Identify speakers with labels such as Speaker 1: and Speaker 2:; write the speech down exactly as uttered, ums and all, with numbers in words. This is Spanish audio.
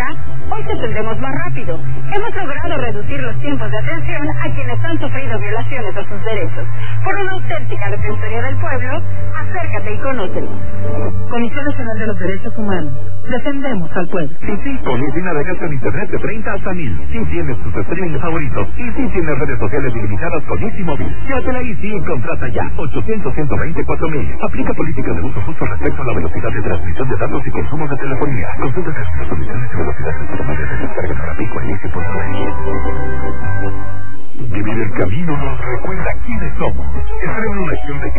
Speaker 1: hoy te tendremos más rápido. Hemos logrado reducir los tiempos de atención a quienes han sufrido violaciones a sus derechos. Por una auténtica defensoría del pueblo, acércate y conócenos.
Speaker 2: Comisión Nacional de los Derechos Humanos. Defendemos al pueblo.
Speaker 3: Sí, sí, con un navegas en internet de treinta hasta mil. Sí tienes tus streaming favoritos. Y sí tienes redes sociales ilimitadas con Easy Móvil. Llévatela Easy y contrata ya. ochocientos, ciento veinticuatro mil. Aplica política de uso justo respecto a la velocidad de transmisión de datos y consumo de telefonía. Consulta las condiciones y velocidad de tu móvil de descarga gratuita en easy punto es. Vivir el camino nos recuerda quiénes somos. Estar en una acción de